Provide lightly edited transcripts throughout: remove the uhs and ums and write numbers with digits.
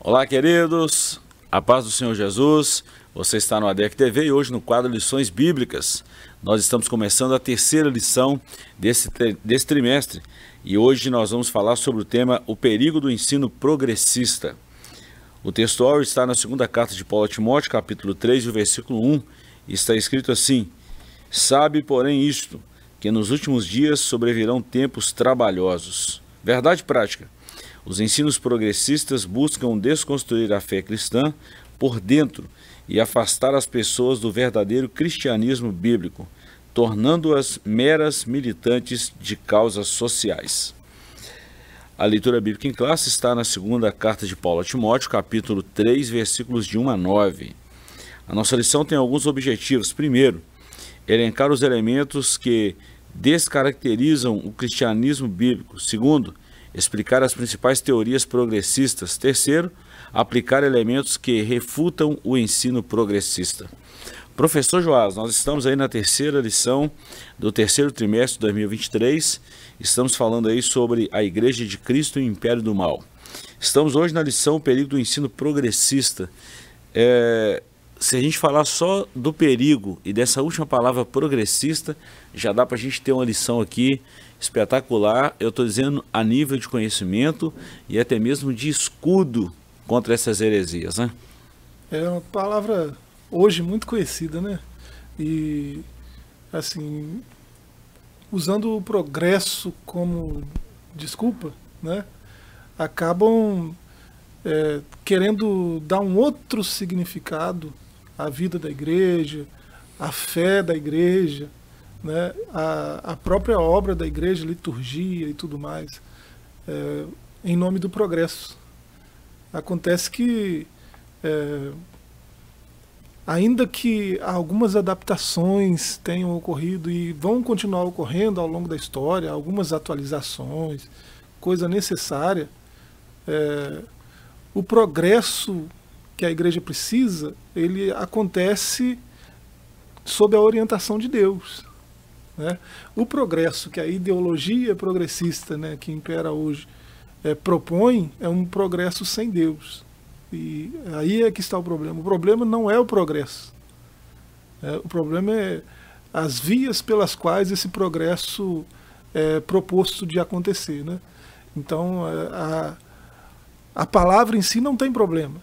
Olá, queridos, a paz do Senhor Jesus. Você está no ADEC TV e hoje no quadro Lições Bíblicas. Nós estamos começando a terceira lição desse trimestre e hoje nós vamos falar sobre o tema O Perigo do Ensino Progressista. O textual está na segunda carta de Paulo a Timóteo, capítulo 3, versículo 1, e está escrito assim: Sabe, porém, isto, que nos últimos dias sobrevirão tempos trabalhosos. Verdade prática. Os ensinos progressistas buscam desconstruir a fé cristã por dentro e afastar as pessoas do verdadeiro cristianismo bíblico, tornando-as meras militantes de causas sociais. A leitura bíblica em classe está na segunda carta de Paulo a Timóteo, capítulo 3, versículos de 1 a 9. A nossa lição tem alguns objetivos. Primeiro, elencar os elementos que descaracterizam o cristianismo bíblico. Segundo, explicar as principais teorias progressistas. Terceiro, aplicar elementos que refutam o ensino progressista. Professor Joás, nós estamos aí na terceira lição do terceiro trimestre de 2023. Estamos falando aí sobre a Igreja de Cristo e o Império do Mal. Estamos hoje na lição O Perigo do Ensino Progressista. Se a gente falar só do perigo e dessa última palavra progressista, já dá para a gente ter uma lição aqui espetacular. Eu estou dizendo a nível de conhecimento e até mesmo de escudo contra essas heresias, né? É uma palavra hoje muito conhecida, né? E, assim, usando o progresso como desculpa, né? Acabam querendo dar um outro significado à vida da igreja, à fé da igreja, né? A própria obra da igreja, liturgia e tudo mais, em nome do progresso. Acontece que, ainda que algumas adaptações tenham ocorrido e vão continuar ocorrendo ao longo da história, algumas atualizações, coisa necessária, o progresso que a igreja precisa, ele acontece sob a orientação de Deus, né? O progresso que a ideologia progressista, né, que impera hoje, propõe é um progresso sem Deus. E aí é que está o problema. O problema não é o progresso. O problema é as vias pelas quais esse progresso é proposto de acontecer, né? Então, a palavra em si não tem problema.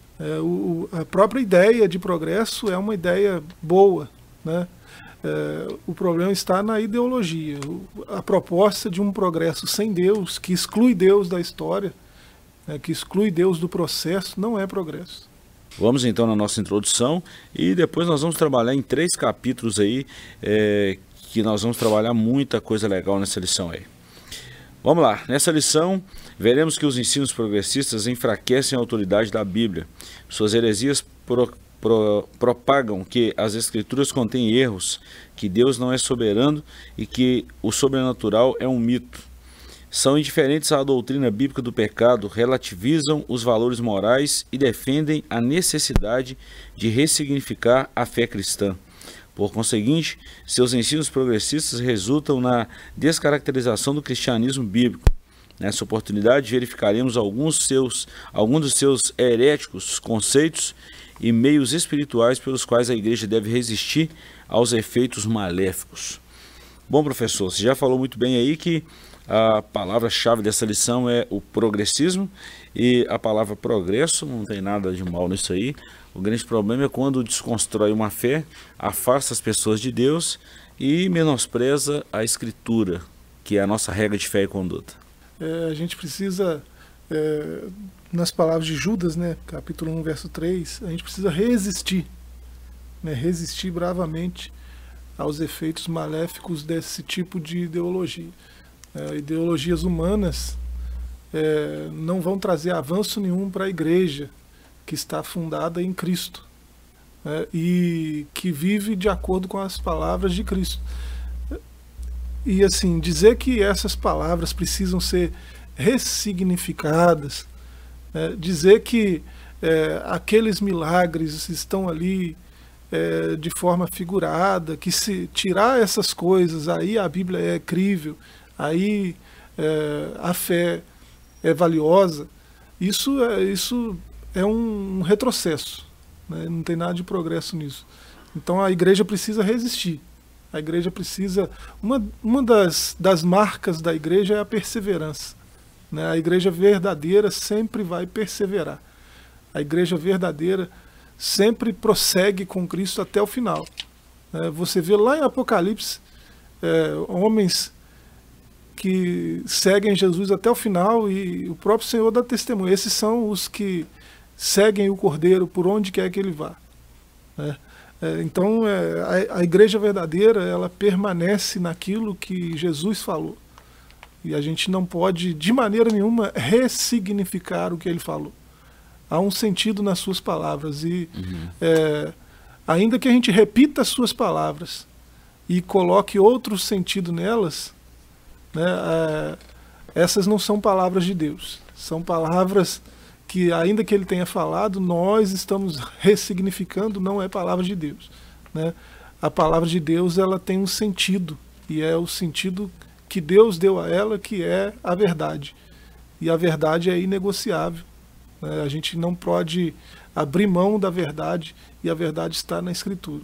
A própria ideia de progresso é uma ideia boa, né? O problema está na ideologia. A proposta de um progresso sem Deus, que exclui Deus da história, que exclui Deus do processo, não é progresso. Vamos então na nossa introdução e depois nós vamos trabalhar em 3 capítulos aí, que nós vamos trabalhar muita coisa legal nessa lição aí. Vamos lá, nessa lição veremos que os ensinos progressistas enfraquecem a autoridade da Bíblia. Suas heresias propagam que as Escrituras contêm erros, que Deus não é soberano e que o sobrenatural é um mito. São indiferentes à doutrina bíblica do pecado, relativizam os valores morais e defendem a necessidade de ressignificar a fé cristã. Por conseguinte, seus ensinos progressistas resultam na descaracterização do cristianismo bíblico. Nessa oportunidade, verificaremos alguns dos seus heréticos conceitos e meios espirituais pelos quais a igreja deve resistir aos efeitos maléficos. Bom, professor, você já falou muito bem aí que a palavra-chave dessa lição é o progressismo e a palavra progresso, não tem nada de mal nisso aí. O grande problema é quando desconstrói uma fé, afasta as pessoas de Deus e menospreza a Escritura, que é a nossa regra de fé e conduta. A gente precisa, nas palavras de Judas, né, capítulo 1, verso 3, a gente precisa resistir, né, resistir bravamente aos efeitos maléficos desse tipo de ideologia. Ideologias humanas não vão trazer avanço nenhum para a igreja que está fundada em Cristo, e que vive de acordo com as palavras de Cristo. E assim, dizer que essas palavras precisam ser ressignificadas, dizer que aqueles milagres estão ali de forma figurada, que se tirar essas coisas, aí a Bíblia é crível, aí a fé é valiosa, Isso é um retrocesso, né? Não tem nada de progresso nisso. Então a igreja precisa resistir. A igreja precisa... Uma das marcas da igreja é a perseverança, né? A igreja verdadeira sempre vai perseverar. A igreja verdadeira sempre prossegue com Cristo até o final. Você vê lá em Apocalipse homens que seguem Jesus até o final, e o próprio Senhor dá testemunho. Esses são os que seguem o Cordeiro por onde quer que ele vá, né? Então a igreja verdadeira, ela permanece naquilo que Jesus falou, e a gente não pode de maneira nenhuma ressignificar o que ele falou. Há um sentido nas suas palavras, e ainda que a gente repita as suas palavras e coloque outro sentido nelas, né, essas não são palavras de Deus. São palavras que, ainda que ele tenha falado, nós estamos ressignificando, não é palavra de Deus, né? A palavra de Deus, ela tem um sentido, e é o sentido que Deus deu a ela, que é a verdade. E a verdade é inegociável, né? A gente não pode abrir mão da verdade, e a verdade está na Escritura.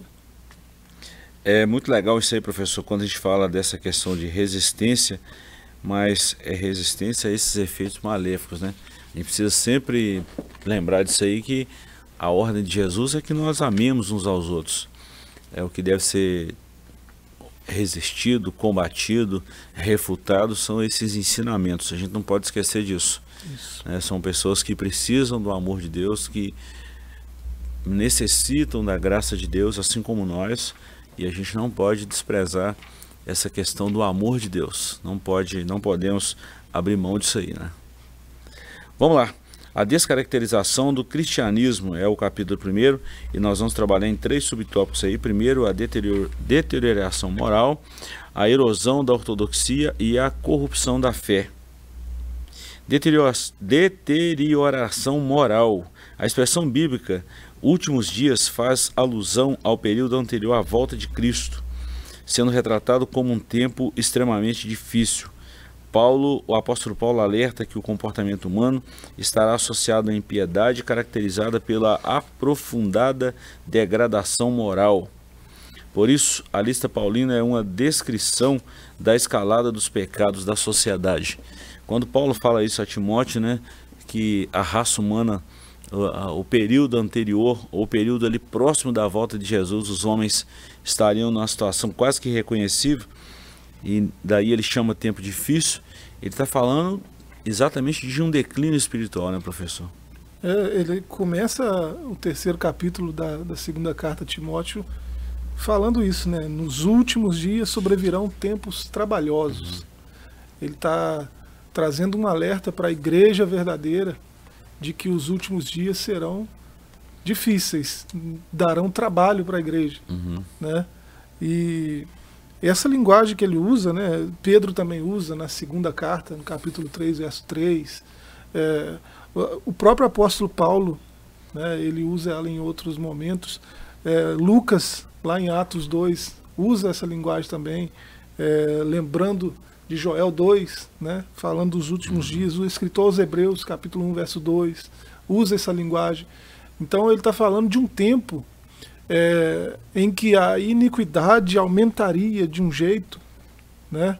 É muito legal isso aí, professor, quando a gente fala dessa questão de resistência, mas é resistência a esses efeitos maléficos, né? A gente precisa sempre lembrar disso aí, que a ordem de Jesus é que nós amemos uns aos outros. É o que deve ser resistido, combatido, refutado, são esses ensinamentos. A gente não pode esquecer disso. São pessoas que precisam do amor de Deus, que necessitam da graça de Deus, assim como nós, e a gente não pode desprezar essa questão do amor de Deus. Não podemos abrir mão disso aí, né? Vamos lá. A descaracterização do cristianismo é o capítulo 1, e nós vamos trabalhar em 3 subtópicos aí. Primeiro, a deterioração moral, a erosão da ortodoxia e a corrupção da fé. Deterioração moral. A expressão bíblica últimos dias faz alusão ao período anterior à volta de Cristo, sendo retratado como um tempo extremamente difícil. O apóstolo Paulo alerta que o comportamento humano estará associado à impiedade caracterizada pela aprofundada degradação moral. Por isso, a lista paulina é uma descrição da escalada dos pecados da sociedade. Quando Paulo fala isso a Timóteo, né, que a raça humana, o período anterior, ou o período ali próximo da volta de Jesus, os homens estariam numa situação quase que irreconhecível, e daí ele chama tempo difícil. Ele está falando exatamente de um declínio espiritual, né, professor? Ele começa o 3º capítulo da 2ª carta a Timóteo falando isso, né? Nos últimos dias sobrevirão tempos trabalhosos. Ele está trazendo um alerta para a igreja verdadeira de que os últimos dias serão difíceis, darão trabalho para a igreja, né? E essa linguagem que ele usa, né, Pedro também usa na 2ª carta, no capítulo 3, verso 3. O próprio apóstolo Paulo, né, ele usa ela em outros momentos. Lucas, lá em Atos 2, usa essa linguagem também, lembrando de Joel 2, né, falando dos últimos dias. O escritor aos Hebreus, capítulo 1, verso 2, usa essa linguagem. Então ele está falando de um tempo em que a iniquidade aumentaria de um jeito, né,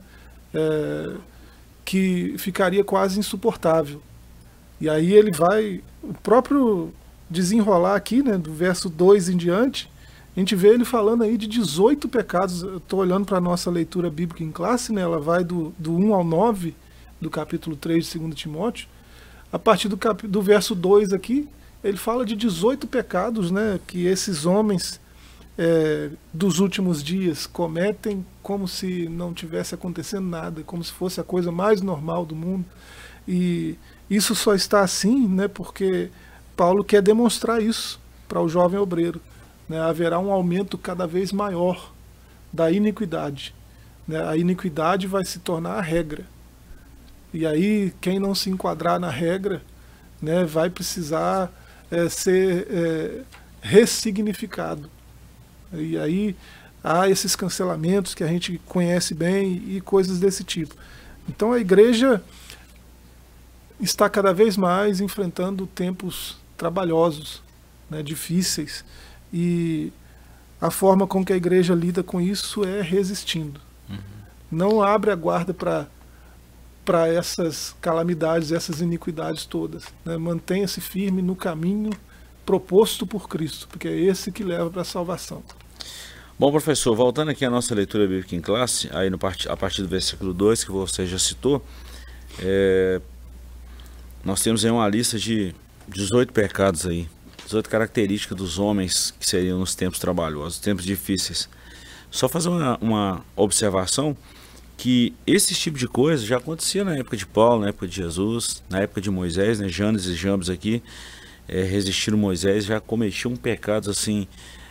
que ficaria quase insuportável. E aí ele vai, o próprio desenrolar aqui, né, do verso 2 em diante, a gente vê ele falando aí de 18 pecados. Eu estou olhando para a nossa leitura bíblica em classe, né, ela vai do 1 ao 9, do capítulo 3 de 2 Timóteo. A partir do verso 2 aqui, ele fala de 18 pecados, né, que esses homens dos últimos dias cometem como se não tivesse acontecendo nada, como se fosse a coisa mais normal do mundo. E isso só está assim, né, porque Paulo quer demonstrar isso para o jovem obreiro, né? Haverá um aumento cada vez maior da iniquidade, né? A iniquidade vai se tornar a regra. E aí quem não se enquadrar na regra, né, vai precisar ser ressignificado. E aí há esses cancelamentos que a gente conhece bem e coisas desse tipo. Então a igreja está cada vez mais enfrentando tempos trabalhosos, né, difíceis, e a forma com que a igreja lida com isso é resistindo. Não abre a guarda para essas calamidades, essas iniquidades todas, né? Mantenha-se firme no caminho proposto por Cristo, porque é esse que leva para a salvação. Bom, professor, voltando aqui à nossa leitura bíblica em classe, aí a partir do versículo 2, que você já citou, nós temos aí uma lista de 18 pecados aí, 18 características dos homens que seriam nos tempos trabalhosos, tempos difíceis. Só fazer uma observação que esse tipo de coisa já acontecia na época de Paulo, na época de Jesus, na época de Moisés, né? Janes e Jambres aqui resistiram Moisés, já cometiam pecados assim,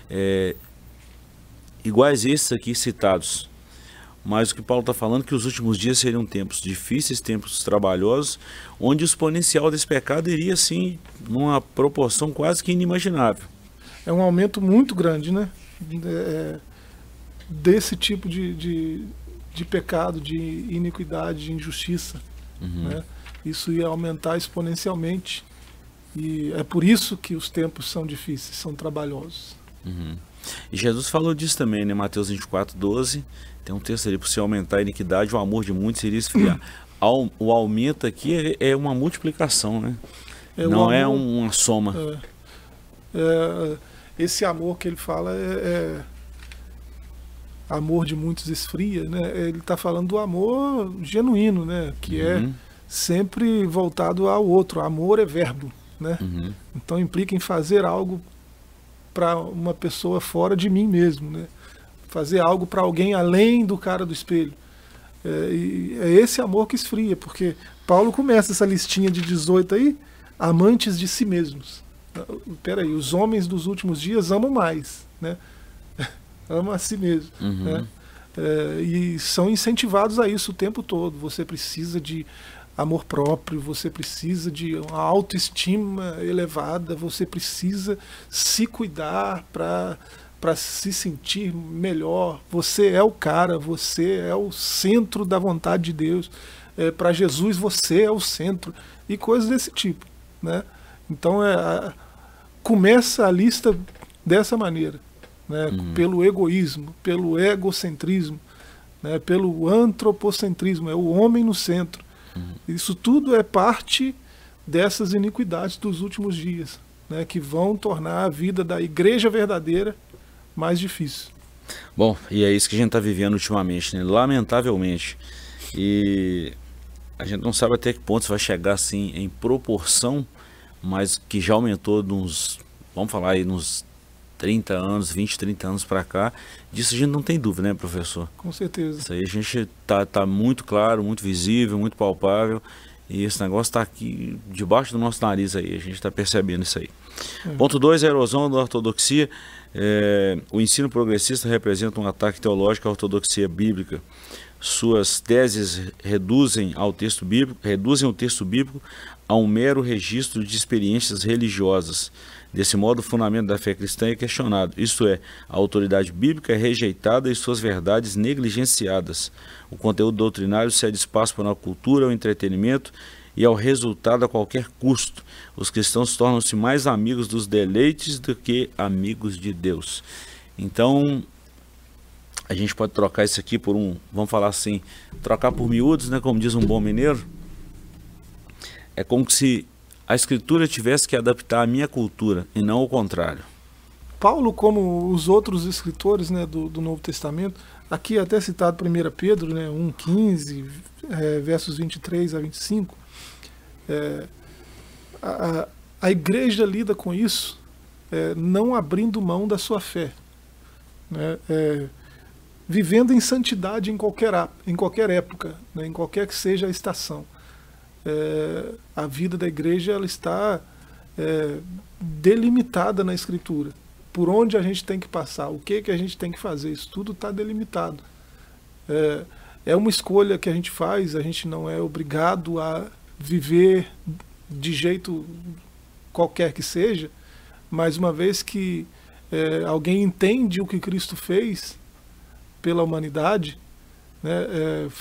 iguais a esses aqui citados. Mas o que Paulo está falando é que os últimos dias seriam tempos difíceis, tempos trabalhosos, onde o exponencial desse pecado iria assim, numa proporção quase que inimaginável. É um aumento muito grande, né? Desse tipo de pecado, de iniquidade, de injustiça. Né? Isso ia aumentar exponencialmente. E é por isso que os tempos são difíceis, são trabalhosos. E Jesus falou disso também, né? Mateus 24:12, tem um texto ali: por se aumentar a iniquidade, o amor de muitos iria esfriar. O aumento aqui é uma multiplicação, né? Não é uma soma. Esse amor que ele fala amor de muitos esfria, né? Ele está falando do amor genuíno, né? Que é sempre voltado ao outro. Amor é verbo, né? Então implica em fazer algo para uma pessoa fora de mim mesmo, né? Fazer algo para alguém além do cara do espelho. E é esse amor que esfria, porque Paulo começa essa listinha de 18 aí, amantes de si mesmos. Peraí, os homens dos últimos dias amam mais, né? Amam a si mesmo, né? E são incentivados a isso o tempo todo. Você precisa de amor próprio, você precisa de uma autoestima elevada, você precisa se cuidar para se sentir melhor. Você é o cara, você é o centro da vontade de Deus. Para Jesus você é o centro, e coisas desse tipo, né? Então começa a lista dessa maneira, né? Pelo egoísmo, pelo egocentrismo, né? Pelo antropocentrismo, é o homem no centro. Isso tudo é parte dessas iniquidades dos últimos dias, né? Que vão tornar a vida da igreja verdadeira mais difícil. Bom, e é isso que a gente está vivendo ultimamente, né? Lamentavelmente. E a gente não sabe até que ponto vai chegar assim em proporção, mas que já aumentou nos, vamos falar aí, nos 30 anos, 20, 30 anos para cá. Disso a gente não tem dúvida, né, professor? Com certeza. Isso aí a gente tá muito claro, muito visível, muito palpável, e esse negócio está aqui debaixo do nosso nariz aí, a gente está percebendo isso aí. Ponto 2, a erosão da ortodoxia. O ensino progressista representa um ataque teológico à ortodoxia bíblica. Suas teses reduzem o texto bíblico a um mero registro de experiências religiosas. Desse modo, o fundamento da fé cristã é questionado, isto é, a autoridade bíblica é rejeitada e suas verdades negligenciadas. O conteúdo doutrinário cede espaço para a cultura, ao entretenimento e ao resultado a qualquer custo. Os cristãos tornam-se mais amigos dos deleites do que amigos de Deus. Então, a gente pode trocar isso aqui por vamos falar assim, trocar por miúdos, né, como diz um bom mineiro. É como se a Escritura tivesse que adaptar a minha cultura e não o contrário. Paulo, como os outros escritores, né, do Novo Testamento, aqui até citado 1 Pedro, né, 1,15, versos 23 a 25, a igreja lida com isso, não abrindo mão da sua fé, né, vivendo em santidade em qualquer época, né, em qualquer que seja a estação. A vida da igreja ela está delimitada na Escritura. Por onde a gente tem que passar, o que a gente tem que fazer, isso tudo está delimitado. É uma escolha que a gente faz, a gente não é obrigado a viver de jeito qualquer que seja, mas uma vez que alguém entende o que Cristo fez pela humanidade, né,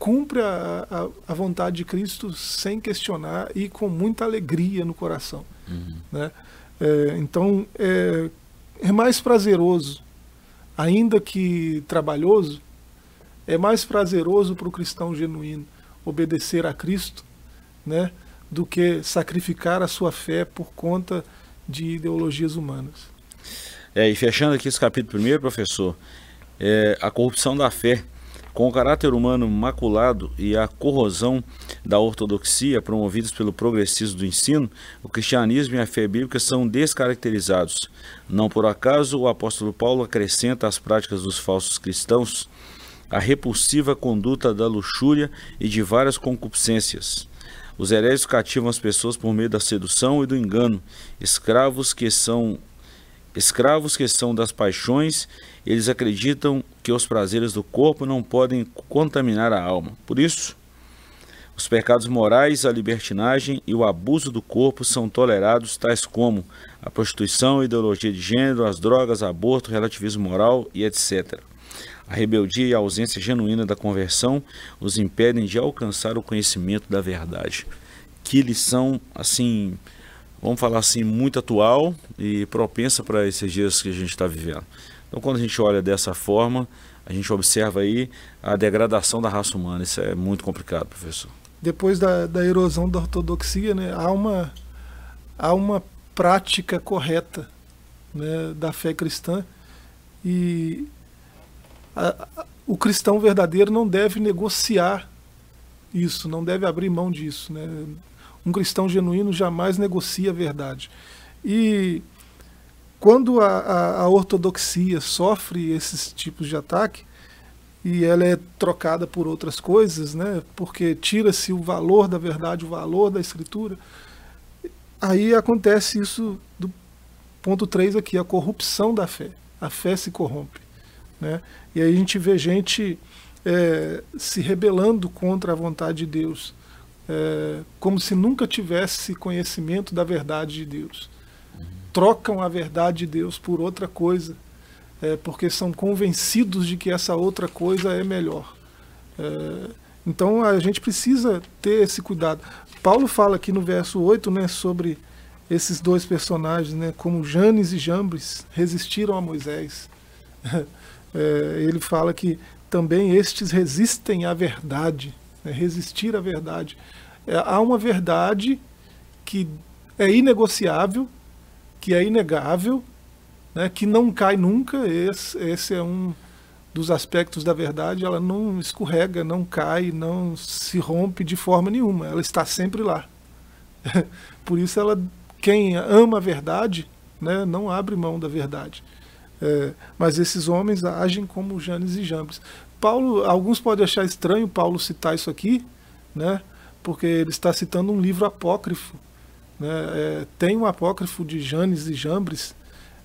cumpre a vontade de Cristo sem questionar e com muita alegria no coração. Né? Então, é mais prazeroso, ainda que trabalhoso, é mais prazeroso para o cristão genuíno obedecer a Cristo, né, do que sacrificar a sua fé por conta de ideologias humanas. E fechando aqui esse capítulo primeiro, professor, a corrupção da fé, com o caráter humano maculado e a corrosão da ortodoxia promovidos pelo progressismo do ensino, o cristianismo e a fé bíblica são descaracterizados. Não por acaso o apóstolo Paulo acrescenta às práticas dos falsos cristãos a repulsiva conduta da luxúria e de várias concupiscências. Os heréticos cativam as pessoas por meio da sedução e do engano, escravos que são das paixões. Eles acreditam que os prazeres do corpo não podem contaminar a alma. Por isso, os pecados morais, a libertinagem e o abuso do corpo são tolerados, tais como a prostituição, a ideologia de gênero, as drogas, aborto, relativismo moral e etc. A rebeldia e a ausência genuína da conversão os impedem de alcançar o conhecimento da verdade. Que lição, assim, vamos falar assim, muito atual e propensa para esses dias que a gente está vivendo. Então, quando a gente olha dessa forma, a gente observa aí a degradação da raça humana. Isso é muito complicado, professor. Depois da erosão da ortodoxia, né, há uma prática correta, né, da fé cristã, e o cristão verdadeiro não deve negociar isso, não deve abrir mão disso, né? Um cristão genuíno jamais negocia a verdade. E quando a ortodoxia sofre esses tipos de ataque, e ela é trocada por outras coisas, né? Porque tira-se o valor da verdade, o valor da escritura, aí acontece isso do ponto 3 aqui, a corrupção da fé. A fé se corrompe, né? E aí a gente vê gente se rebelando contra a vontade de Deus, como se nunca tivesse conhecimento da verdade de Deus. Trocam a verdade de Deus por outra coisa, porque são convencidos de que essa outra coisa é melhor. Então a gente precisa ter esse cuidado. Paulo fala aqui no verso 8, né, sobre esses dois personagens, né, como Janes e Jambres resistiram a Moisés. Ele fala que também estes resistem à verdade, né, resistir à verdade. Há uma verdade que é inegociável, que é inegável, né, que não cai nunca. Esse é um dos aspectos da verdade. Ela não escorrega, não cai, não se rompe de forma nenhuma. Ela está sempre lá. Por isso quem ama a verdade, né, não abre mão da verdade. Mas esses homens agem como Janes e Jambres. Alguns podem achar estranho Paulo citar isso aqui, né, porque ele está citando um livro apócrifo, né? Tem um apócrifo de Janes e Jambres,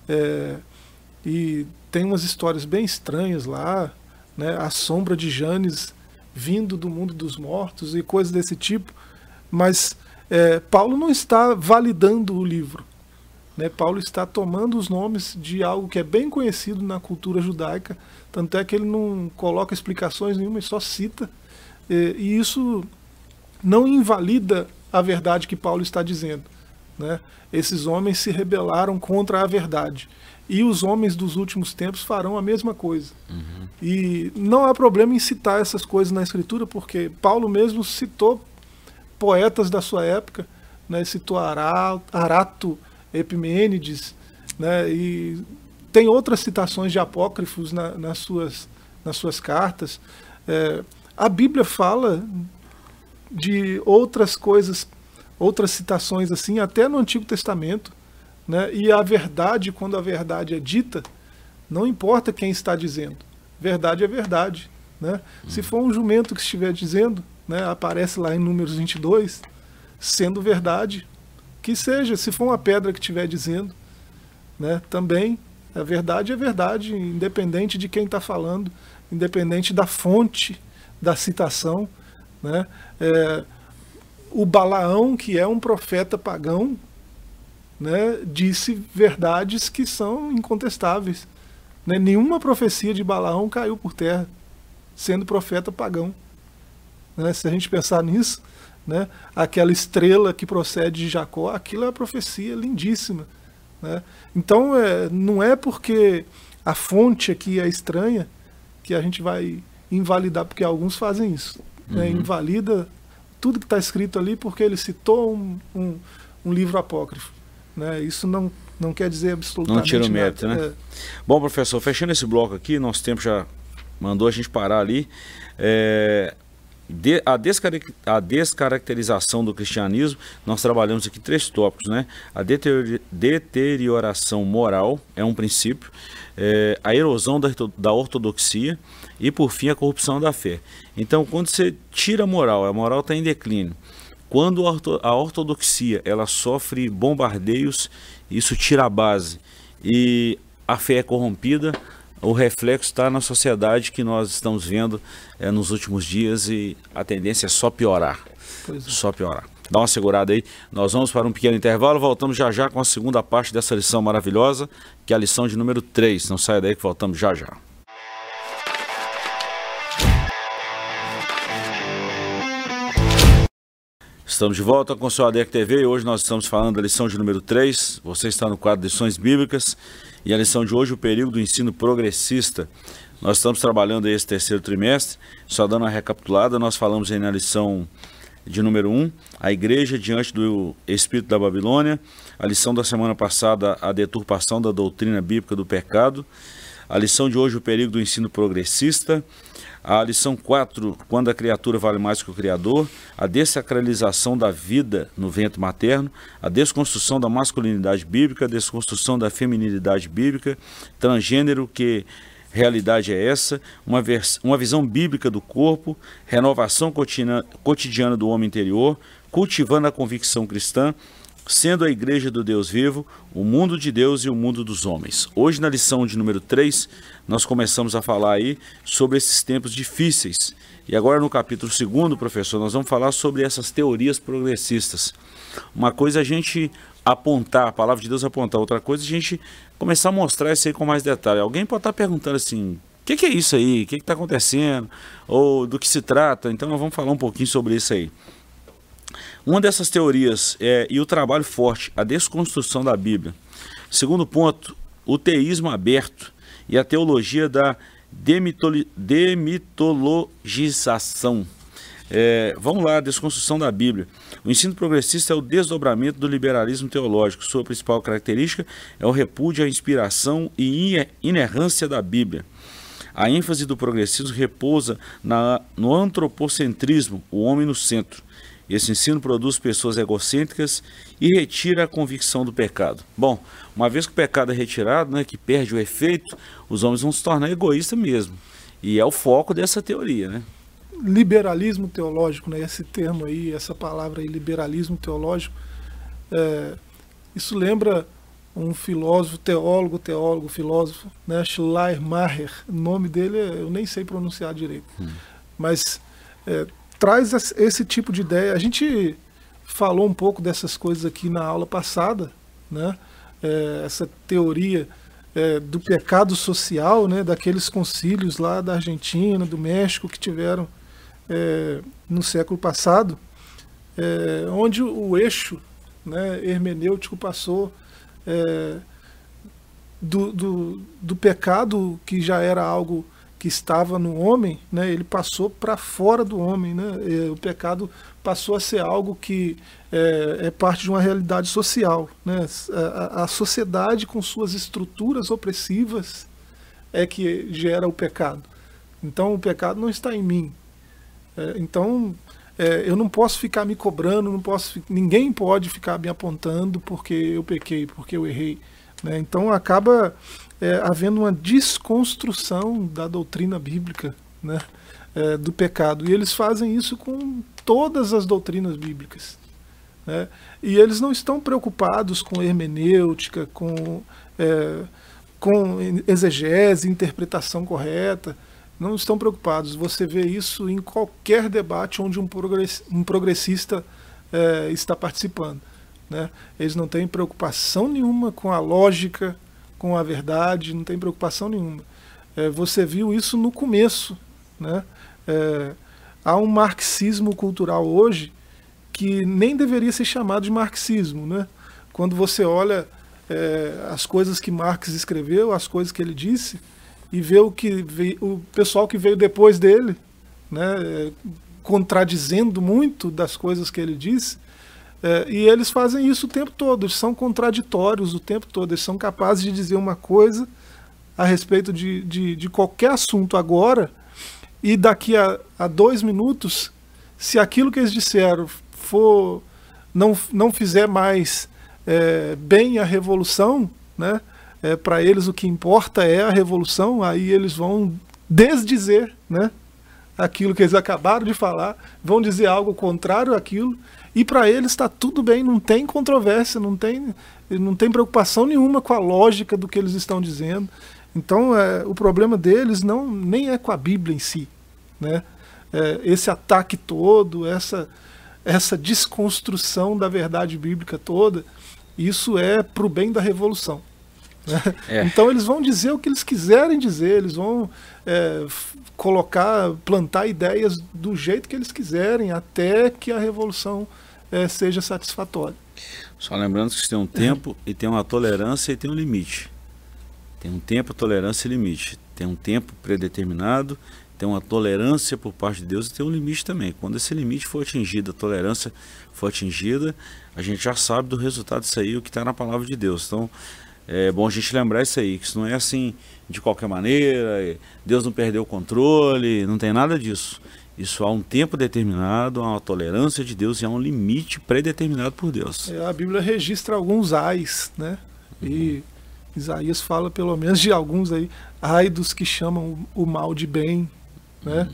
e tem umas histórias bem estranhas lá, né, a sombra de Janes vindo do mundo dos mortos e coisas desse tipo, mas Paulo não está validando o livro, né? Paulo está tomando os nomes de algo que é bem conhecido na cultura judaica, tanto é que ele não coloca explicações nenhuma, ele só cita, e isso não invalida a verdade que Paulo está dizendo, né? Esses homens se rebelaram contra a verdade, e os homens dos últimos tempos farão a mesma coisa. E não há problema em citar essas coisas na Escritura, porque Paulo mesmo citou poetas da sua época, né? Citou Arato, Epimênides, né? E tem outras citações de apócrifos nas suas cartas. A Bíblia fala de outras coisas, outras citações assim, até no Antigo Testamento, né? E a verdade, quando a verdade é dita, não importa quem está dizendo, verdade é verdade, né? Se for um jumento que estiver dizendo, né, aparece lá em Números 22, sendo verdade, que seja. Se for uma pedra que estiver dizendo, né, também a verdade é verdade, independente de quem está falando, independente da fonte da citação, né? O Balaão, que é um profeta pagão, né, disse verdades que são incontestáveis, né? Nenhuma profecia de Balaão caiu por terra, sendo profeta pagão, né? Se a gente pensar nisso, né? Aquela estrela que procede de Jacó, aquilo é uma profecia lindíssima, né? Então, não é porque a fonte aqui é estranha que a gente vai invalidar, porque alguns fazem isso, né? Invalida tudo que está escrito ali porque ele citou um livro apócrifo, né? Isso não quer dizer absolutamente nada. Não tira o mérito, nada, né? Bom, professor, fechando esse bloco aqui, nosso tempo já mandou a gente parar ali. A descaracterização do cristianismo, nós trabalhamos aqui 3 tópicos, né? A deterioração moral é um princípio, a erosão da ortodoxia e, por fim, a corrupção da fé. Então, quando você tira a moral está em declínio. Quando a ortodoxia ela sofre bombardeios, isso tira a base e a fé é corrompida, o reflexo está na sociedade que nós estamos vendo nos últimos dias e a tendência é só piorar. Só piorar. Dá uma segurada aí. Nós vamos para um pequeno intervalo, voltamos já já com a segunda parte dessa lição maravilhosa, que é a lição de número 3. Não saia daí que voltamos já já. Estamos de volta com o seu ADEC TV e hoje nós estamos falando da lição de número 3. Você está no quadro de lições bíblicas e a lição de hoje, o período do ensino progressista. Nós estamos trabalhando aí esse terceiro trimestre, só dando uma recapitulada, nós falamos aí na lição de número 1, a igreja diante do espírito da Babilônia, a lição da semana passada, a deturpação da doutrina bíblica do pecado, a lição de hoje, o período do ensino progressista, a lição 4, quando a criatura vale mais que o Criador, a desacralização da vida no ventre materno, a desconstrução da masculinidade bíblica, a desconstrução da feminilidade bíblica, transgênero, que realidade é essa, uma visão bíblica do corpo, renovação cotidiana do homem interior, cultivando a convicção cristã, sendo a igreja do Deus vivo, o mundo de Deus e o mundo dos homens. Hoje, na lição de número 3, nós começamos a falar aí sobre esses tempos difíceis. E agora no capítulo 2, professor, nós vamos falar sobre essas teorias progressistas. Uma coisa é a gente apontar, a palavra de Deus apontar, outra coisa é a gente começar a mostrar isso aí com mais detalhe. Alguém pode estar perguntando assim, o que é isso aí? O que está acontecendo? Ou do que se trata? Então nós vamos falar um pouquinho sobre isso aí. Uma dessas teorias e o trabalho forte, a desconstrução da Bíblia. Segundo ponto, o teísmo aberto e a teologia da demitologização. Vamos lá, a desconstrução da Bíblia. O ensino progressista é o desdobramento do liberalismo teológico. Sua principal característica é o repúdio à inspiração e inerrância da Bíblia. A ênfase do progressismo repousa no antropocentrismo, o homem no centro. Esse ensino produz pessoas egocêntricas e retira a convicção do pecado. Bom, uma vez que o pecado é retirado, né, que perde o efeito, os homens vão se tornar egoístas mesmo. E é o foco dessa teoria, né? Liberalismo teológico, né? Esse termo aí, essa palavra aí, liberalismo teológico, isso lembra um filósofo, filósofo, né, Schleiermacher. O nome dele eu nem sei pronunciar direito. Mas traz esse tipo de ideia. A gente falou um pouco dessas coisas aqui na aula passada, né? Essa teoria do pecado social, né? Daqueles concílios lá da Argentina, do México, que tiveram no século passado, onde o eixo, né, hermenêutico passou do pecado, que já era algo que estava no homem, né, ele passou para fora do homem, né? O pecado passou a ser algo que é parte de uma realidade social, né? A sociedade, com suas estruturas opressivas, é que gera o pecado. Então o pecado não está em mim. Então eu não posso ficar me cobrando, ninguém pode ficar me apontando porque eu pequei, porque eu errei, né? Então acaba havendo uma desconstrução da doutrina bíblica, né, do pecado. E eles fazem isso com todas as doutrinas bíblicas, né? E eles não estão preocupados com hermenêutica, com exegese, interpretação correta. Não estão preocupados. Você vê isso em qualquer debate onde um progressista está participando, né? Eles não têm preocupação nenhuma com a lógica, com a verdade, não tem preocupação nenhuma. Você viu isso no começo, né? há um marxismo cultural hoje que nem deveria ser chamado de marxismo, né? Quando você olha as coisas que Marx escreveu, as coisas que ele disse, e vê o pessoal que veio depois dele, né, contradizendo muito das coisas que ele disse, e eles fazem isso o tempo todo, eles são contraditórios o tempo todo, eles são capazes de dizer uma coisa a respeito de qualquer assunto agora, e daqui a 2 minutos, se aquilo que eles disseram não fizer mais bem a revolução, né? Para eles o que importa é a revolução, aí eles vão desdizer, né, aquilo que eles acabaram de falar, vão dizer algo contrário àquilo, e para eles está tudo bem, não tem controvérsia, não tem preocupação nenhuma com a lógica do que eles estão dizendo. Então o problema deles nem é com a Bíblia em si, né? Esse ataque todo, essa desconstrução da verdade bíblica toda, isso é para o bem da revolução. Então eles vão dizer o que eles quiserem dizer, eles vão plantar ideias do jeito que eles quiserem, até que a revolução seja satisfatória. Só lembrando que isso tem um tempo e tem uma tolerância e tem um limite. Tem um tempo, tolerância e limite. Tem um tempo predeterminado, tem uma tolerância por parte de Deus e tem um limite também. Quando esse limite for atingido, a tolerância for atingida, a gente já sabe do resultado disso aí, o que está na palavra de Deus. Então, é bom a gente lembrar isso aí, que isso não é assim de qualquer maneira, Deus não perdeu o controle, não tem nada disso. Isso há um tempo determinado, há uma tolerância de Deus e há um limite predeterminado por Deus. A Bíblia registra alguns ais, né? E Isaías fala pelo menos de alguns aí, ai dos que chamam o mal de bem, né?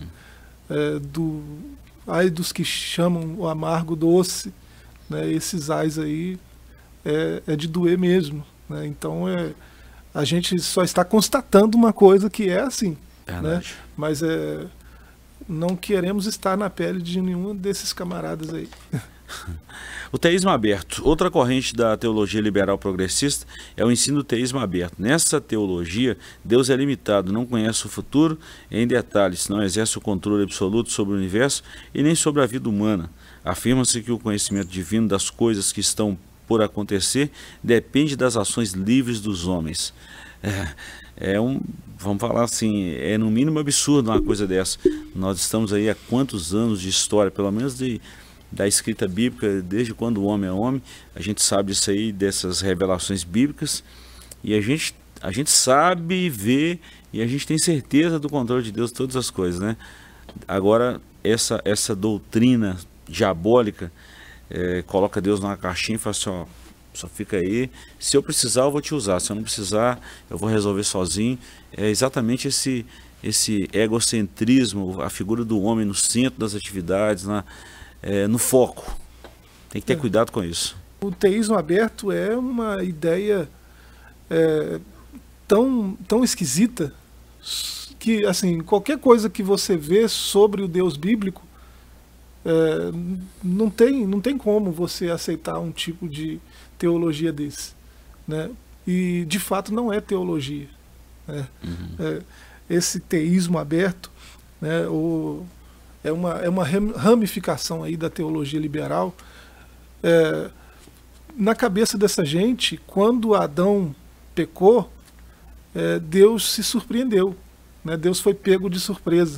Ai dos que chamam o amargo doce, né? Esses ais aí é de doer mesmo, né? Então a gente só está constatando uma coisa que é assim, né? Mas não queremos estar na pele de nenhum desses camaradas aí. O teísmo aberto. Outra corrente da teologia liberal progressista é o ensino do teísmo aberto. Nessa teologia, Deus é limitado, não conhece o futuro em detalhes, não exerce o controle absoluto sobre o universo e nem sobre a vida humana. Afirma-se que o conhecimento divino das coisas que estão por acontecer depende das ações livres dos homens. Vamos falar assim, é no mínimo absurdo uma coisa dessa. Nós estamos aí há quantos anos de história, pelo menos da escrita bíblica, desde quando o homem é homem, a gente sabe disso aí, dessas revelações bíblicas, e a gente sabe ver, e a gente tem certeza do controle de Deus todas as coisas, né? Agora, essa doutrina diabólica coloca Deus numa caixinha e fala assim, ó, só fica aí, se eu precisar eu vou te usar, se eu não precisar eu vou resolver sozinho. É exatamente esse egocentrismo, a figura do homem no centro das atividades, no foco. Tem que ter cuidado com isso. O teísmo aberto é uma ideia tão esquisita que, assim, qualquer coisa que você vê sobre o Deus bíblico, não tem como você aceitar um tipo de teologia desse, né? E de fato não é teologia, né? Esse teísmo aberto, né, é uma ramificação aí da teologia liberal. Na cabeça dessa gente, quando Adão pecou, Deus se surpreendeu, né? Deus foi pego de surpresa.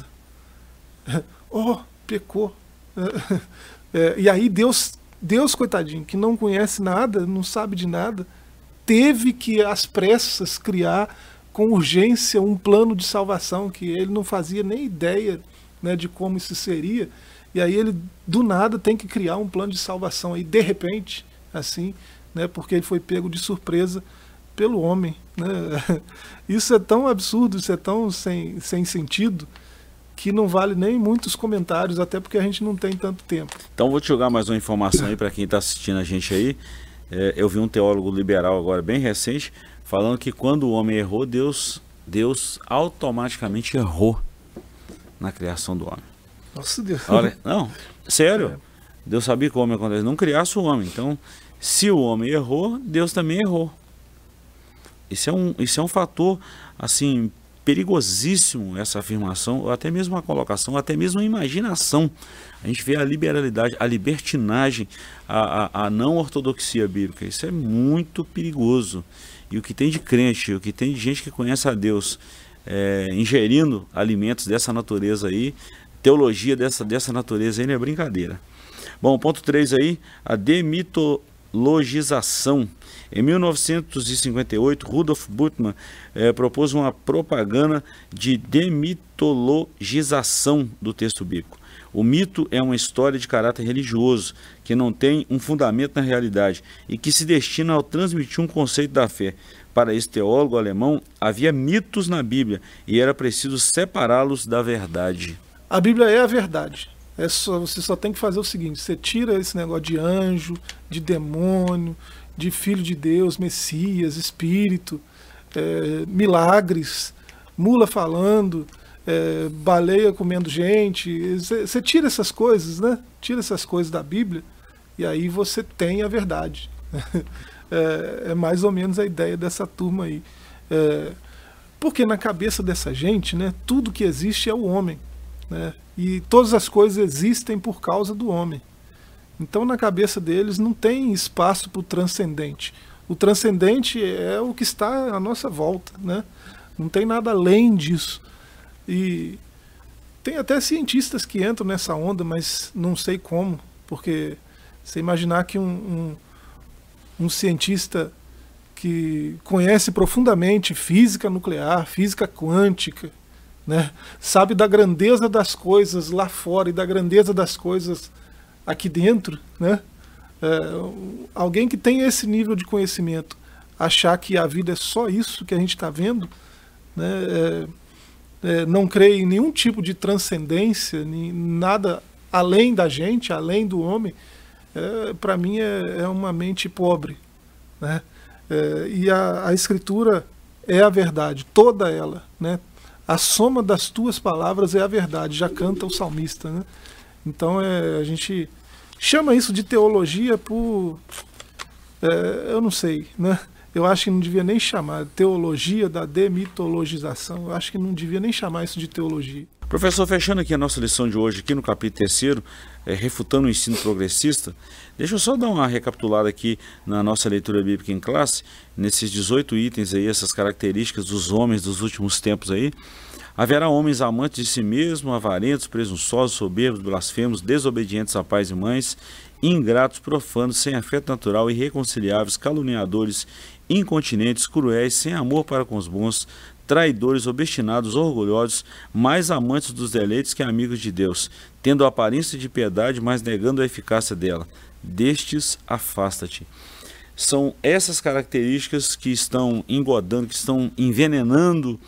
Pecou. E aí Deus, coitadinho, que não conhece nada, não sabe de nada, teve que às pressas criar com urgência um plano de salvação que ele não fazia nem ideia, né, de como isso seria. E aí ele do nada tem que criar um plano de salvação aí de repente, assim, né, porque ele foi pego de surpresa pelo homem, né? Isso é tão absurdo, isso é tão sem sentido, que não vale nem muitos comentários, até porque a gente não tem tanto tempo. Então vou te jogar mais uma informação aí para quem está assistindo a gente aí. Eu vi um teólogo liberal agora bem recente falando que quando o homem errou, Deus automaticamente errou na criação do homem. Nossa Deus. Olha, não, sério. Deus sabia que o homem acontece, não criasse o homem. Então, se o homem errou, Deus também errou. Isso é um fator assim perigosíssimo essa afirmação, ou até mesmo a colocação, ou até mesmo a imaginação. A gente vê a liberalidade, a libertinagem, a não ortodoxia bíblica. Isso é muito perigoso. E o que tem de crente, o que tem de gente que conhece a Deus, ingerindo alimentos dessa natureza aí, teologia dessa natureza aí, não é brincadeira. Bom, ponto 3 aí, a demitologização. Em 1958, Rudolf Bultmann propôs uma propaganda de demitologização do texto bíblico. O mito é uma história de caráter religioso, que não tem um fundamento na realidade e que se destina a transmitir um conceito da fé. Para esse teólogo alemão, havia mitos na Bíblia e era preciso separá-los da verdade. A Bíblia é a verdade. Você só tem que fazer o seguinte: você tira esse negócio de anjo, de demônio, de filho de Deus, Messias, Espírito, milagres, mula falando, baleia comendo gente. Você tira essas coisas, né? Tira essas coisas da Bíblia e aí você tem a verdade. É mais ou menos a ideia dessa turma aí. Porque na cabeça dessa gente, né, tudo que existe é o homem, né? E todas as coisas existem por causa do homem. Então na cabeça deles não tem espaço para o transcendente. O transcendente é o que está à nossa volta, né? Não tem nada além disso. E tem até cientistas que entram nessa onda, mas não sei como, porque você imaginar que um cientista que conhece profundamente física nuclear, física quântica, né, sabe da grandeza das coisas lá fora e da grandeza das coisas aqui dentro, né? Alguém que tem esse nível de conhecimento, achar que a vida é só isso que a gente está vendo, né? Não crê em nenhum tipo de transcendência, nada além da gente, além do homem, para mim é uma mente pobre, né? E a Escritura é a verdade, toda ela, né? A soma das tuas palavras é a verdade, já canta o salmista, né? Então a gente chama isso de teologia por... eu não sei, né? Eu acho que não devia nem chamar teologia da demitologização. Eu acho que não devia nem chamar isso de teologia. Professor, fechando aqui a nossa lição de hoje, aqui no capítulo 3, refutando o ensino progressista, deixa eu só dar uma recapitulada aqui na nossa leitura bíblica em classe, nesses 18 itens aí, essas características dos homens dos últimos tempos aí. Haverá homens amantes de si mesmos, avarentos, presunçosos, soberbos, blasfemos, desobedientes a pais e mães, ingratos, profanos, sem afeto natural, irreconciliáveis, caluniadores, incontinentes, cruéis, sem amor para com os bons, traidores, obstinados, orgulhosos, mais amantes dos deleites que amigos de Deus, tendo a aparência de piedade, mas negando a eficácia dela. Destes, afasta-te. São essas características que estão engodando, que estão envenenando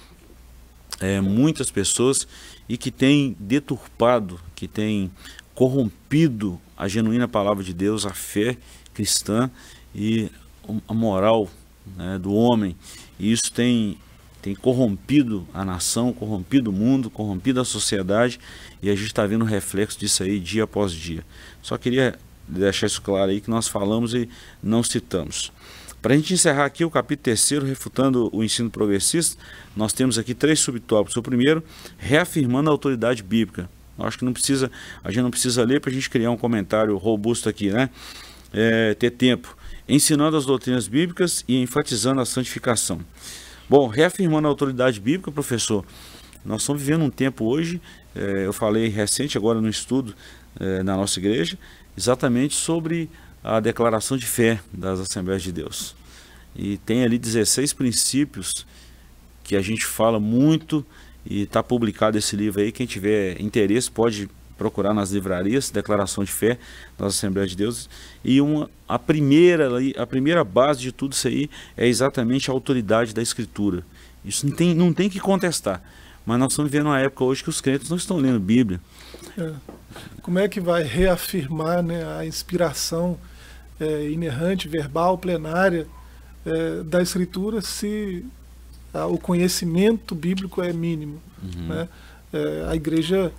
muitas pessoas e que têm deturpado, que têm corrompido a genuína palavra de Deus, a fé cristã e a moral, né, do homem. E isso tem corrompido a nação, corrompido o mundo, corrompido a sociedade, e a gente está vendo o reflexo disso aí dia após dia. Só queria deixar isso claro aí, que nós falamos e não citamos. Para a gente encerrar aqui o capítulo 3, refutando o ensino progressista, nós temos aqui 3 subtópicos. O primeiro, reafirmando a autoridade bíblica. Eu acho que a gente não precisa ler para a gente criar um comentário robusto aqui, né? Ter tempo. Ensinando as doutrinas bíblicas e enfatizando a santificação. Bom, reafirmando a autoridade bíblica, professor, nós estamos vivendo um tempo hoje, eu falei recente agora no estudo na nossa igreja, exatamente sobre a declaração de fé das Assembleias de Deus. E tem ali 16 princípios que a gente fala muito, e está publicado esse livro aí. Quem tiver interesse pode procurar nas livrarias, Declaração de Fé das Assembleias de Deus. E a primeira base de tudo isso aí é exatamente a autoridade da Escritura. Isso não tem que contestar. Mas nós estamos vivendo uma época hoje que os crentes não estão lendo Bíblia. Como é que vai reafirmar, né, a inspiração inerrante, verbal, plenária da Escritura se o conhecimento bíblico é mínimo? Né? A igreja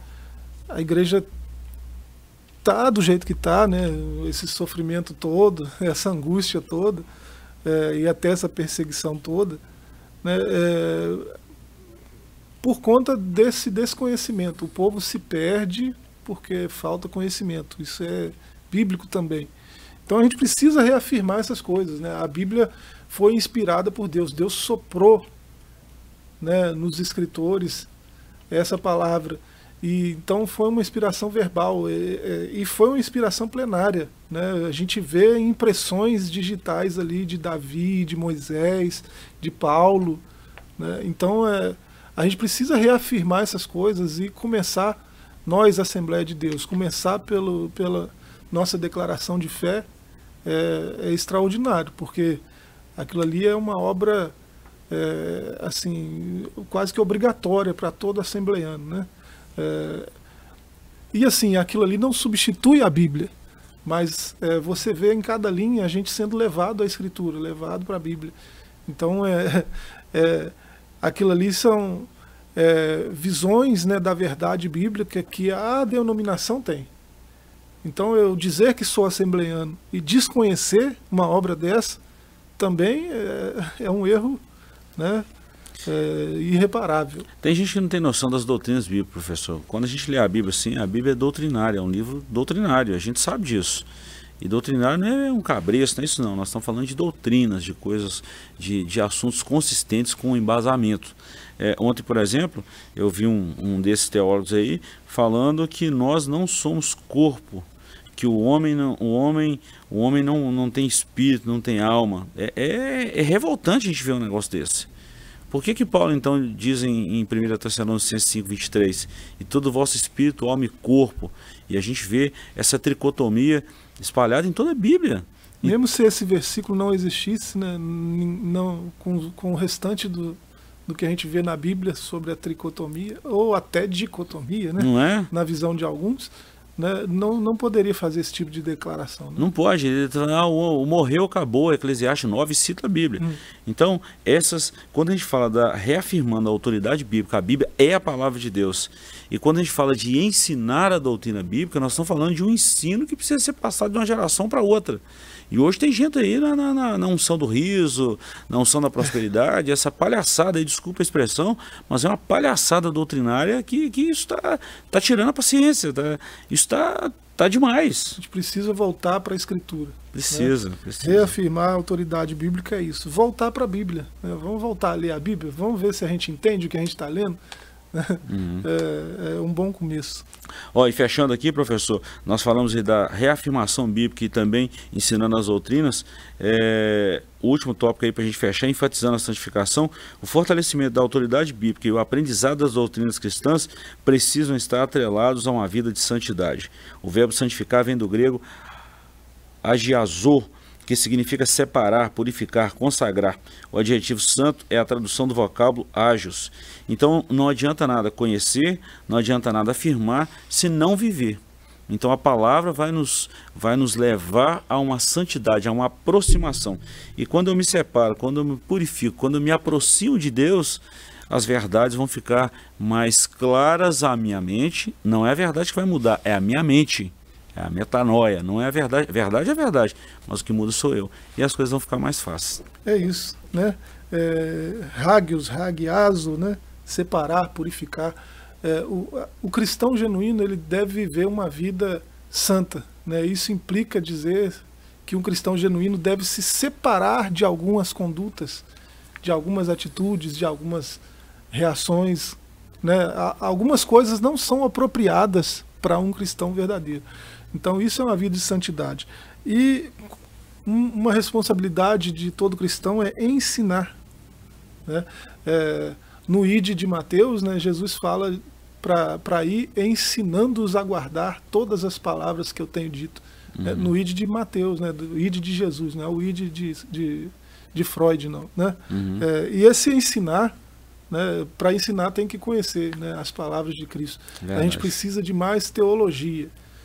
está do jeito que está, né? Esse sofrimento todo, essa angústia toda, e até essa perseguição toda, né? por conta desse desconhecimento. O povo se perde porque falta conhecimento. Isso é bíblico também. Então a gente precisa reafirmar essas coisas, né? A Bíblia foi inspirada por Deus. Deus soprou, né, nos escritores essa palavra. E então foi uma inspiração verbal e foi uma inspiração plenária, né? A gente vê impressões digitais ali de Davi, de Moisés, de Paulo, né? Então a gente precisa reafirmar essas coisas e começar, nós, Assembleia de Deus, começar pela nossa declaração de fé é extraordinário, porque aquilo ali é uma obra assim, quase que obrigatória para todo assembleiano, né? E assim, aquilo ali não substitui a Bíblia, mas você vê em cada linha a gente sendo levado à Escritura, levado para a Bíblia. Então aquilo ali são visões, né, da verdade bíblica que a denominação tem. Então eu dizer que sou assembleiano e desconhecer uma obra dessa também é um erro, né, irreparável. Tem gente que não tem noção das doutrinas bíblicas, professor. Quando a gente lê a Bíblia, assim, a Bíblia é doutrinária, é um livro doutrinário, a gente sabe disso. E doutrinário não é um cabresto, não é isso não. Nós estamos falando de doutrinas, de coisas, de assuntos consistentes com embasamento. Ontem, por exemplo, eu vi um desses teólogos aí falando que nós não somos corpo, que o homem não tem espírito, não tem alma. É revoltante a gente ver um negócio desse. Por que Paulo então diz em 1 Tessalonicenses 5:23, e todo o vosso espírito, alma e corpo, e a gente vê essa tricotomia espalhada em toda a Bíblia. Mesmo se esse versículo não existisse, né, não, com o restante do que a gente vê na Bíblia sobre a tricotomia, ou até dicotomia, né, não é? Na visão de alguns, né, não poderia fazer esse tipo de declaração. Né? Não pode. O morreu, acabou. Eclesiastes 9 cita a Bíblia. Então, quando a gente fala reafirmando a autoridade bíblica, a Bíblia é a palavra de Deus. E quando a gente fala de ensinar a doutrina bíblica, nós estamos falando de um ensino que precisa ser passado de uma geração para outra. E hoje tem gente aí na unção do riso, na unção da prosperidade, essa palhaçada aí, desculpa a expressão, mas é uma palhaçada doutrinária que isso está tirando a paciência, isso está demais. A gente precisa voltar para a Escritura. Precisa. Reafirmar a autoridade bíblica é isso. Voltar para a Bíblia. Né? Vamos voltar a ler a Bíblia, vamos ver se a gente entende o que a gente está lendo. É um bom começo. E fechando aqui, professor, nós falamos da reafirmação bíblica e também ensinando as doutrinas. O último tópico aí para a gente fechar, enfatizando a santificação, o fortalecimento da autoridade bíblica e o aprendizado das doutrinas cristãs precisam estar atrelados a uma vida de santidade. O verbo santificar vem do grego agiazo, que significa separar, purificar, consagrar. O adjetivo santo é a tradução do vocábulo ágios. Então não adianta nada conhecer, não adianta nada afirmar, se não viver. Então a palavra vai nos levar a uma santidade, a uma aproximação. E quando eu me separo, quando eu me purifico, quando eu me aproximo de Deus, as verdades vão ficar mais claras à minha mente. Não é a verdade que vai mudar, é a minha mente. É a metanoia, não é a verdade. Verdade é verdade, mas o que muda sou eu. E as coisas vão ficar mais fáceis. É isso, né? Hagios, hagiazo, né? Separar, purificar. O cristão genuíno, ele deve viver uma vida santa, né? Isso implica dizer que um cristão genuíno deve se separar de algumas condutas, de algumas atitudes, de algumas reações, né? Algumas coisas não são apropriadas para um cristão verdadeiro. Então isso é uma vida de santidade. E uma responsabilidade de todo cristão é ensinar. Né? No Ide de Mateus, né, Jesus fala para ir ensinando-os a guardar todas as palavras que eu tenho dito. No Ide de Mateus, né, do Ide de Jesus, não é o Ide de Freud, não. Né? E esse ensinar, né, para ensinar tem que conhecer, né, as palavras de Cristo. Verdade. A gente precisa de mais teologia.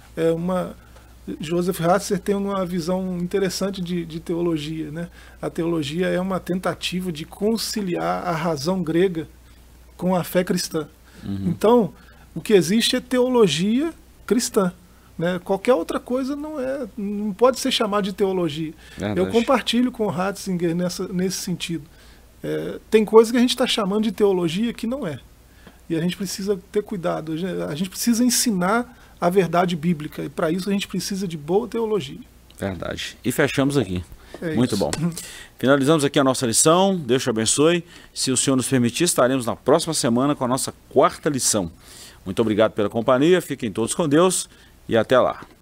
Joseph Ratzinger tem uma visão interessante de teologia. Né? A teologia é uma tentativa de conciliar a razão grega com a fé cristã. Então, o que existe é teologia cristã. Né? Qualquer outra coisa não pode ser chamada de teologia. Verdade. Eu compartilho com o Ratzinger nesse sentido. Tem coisa que a gente está chamando de teologia que não é. E a gente precisa ter cuidado, a gente precisa ensinar a verdade bíblica, e para isso a gente precisa de boa teologia. Verdade. E fechamos aqui. Muito isso. bom. Finalizamos aqui a nossa lição. Deus te abençoe. Se o Senhor nos permitir, estaremos na próxima semana com a nossa 4ª lição. Muito obrigado pela companhia. Fiquem todos com Deus e até lá.